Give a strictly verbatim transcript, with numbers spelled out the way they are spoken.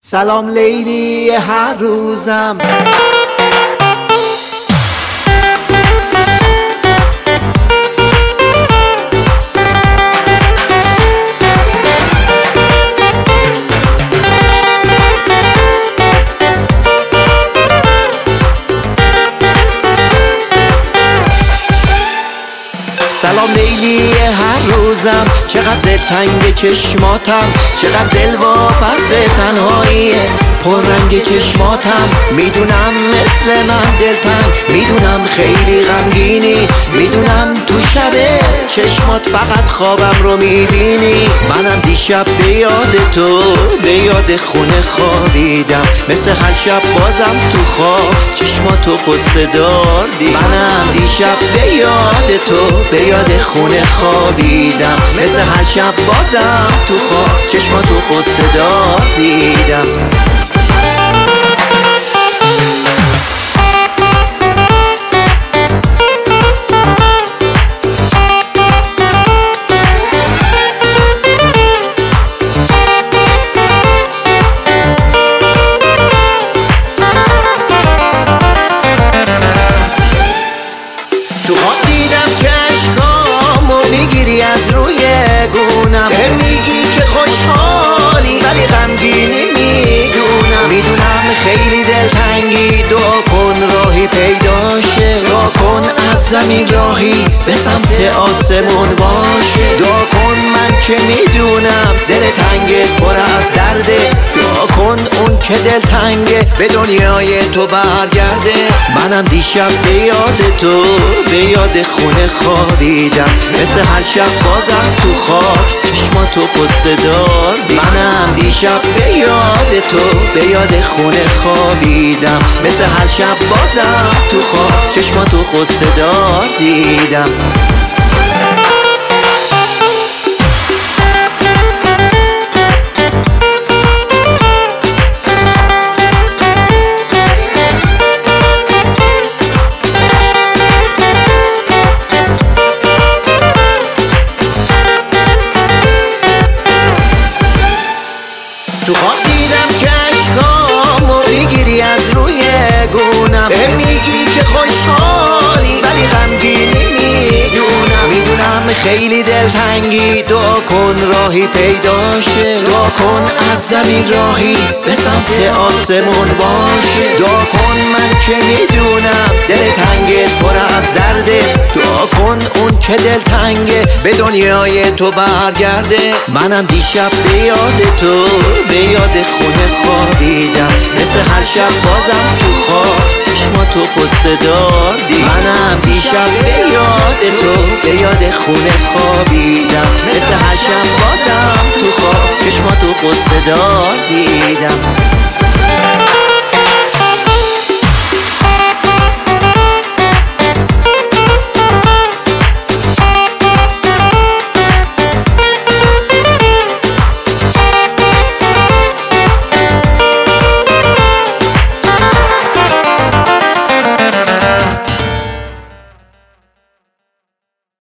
سلام لیلی هر روزم، سلام لیلی هر روزم، چقدر تنگ چشماتم، چقدر دل واپس تنهاییه پررنگ چشماتم. میدونم مثل من دلتنگ، میدونم خیلی غمگینی، میدونم تو شب چشمات فقط خوابم رو میبینی. منم دیشب به یاد تو، به یاد خونه خوابیدم، مثل هر شب بازم تو خواب چشماتو قصه دار دی. منم دیشب به یاد تو، به یاد خونه خوابیدم، مثل هر شب بازم تو خواب چشماتو قصه دار دیدم. تو خواب دیدم که عشقامو میگیری از روی گونم، میگی که خوشحالی ولی غمگینی. میدونم میدونم خیلی دلتنگی، دعا کن راهی پیدا شه، دعا کن از زمین راهی به سمت آسمون باشه. دعا کن من که میدونم دل تنگت پر از درده، دعا کن اون که دل تنگه به دنیای تو برگرده. منم دیشب به یاد تو، به یاد خونه خوابیدم، مثل هر شب بازم تو خواب چشماتو قصه دار. منم دیشب به یاد تو، به یاد خونه خوابیدم، مثل هر شب بازم تو خواب چشماتو قصه دار دیدم. تو خواب دیدم که عشقامو میگیری از روی گونم، میگی که خوشحالی ولی غمگینی. میدونم میدونم خیلی دلتنگی، دعا کن راهی پیدا شه، دعا کن از زمین راهی به سمت آسمون باشه. دعا کن من که میدونم دل تنگت پر از درده، دعا کن اون که دل تنگه به دنیای تو برگرده. منم دیشب به یاد تو، به یاد خونه خوابیدم، مثل هر شب بازم تو خواب چشماتو قصه دار دی. منم دیشب به یاد تو، به یاد خونه خوابیدم، مثل هر شب بازم تو خواب چشماتو قصه دار دیدم.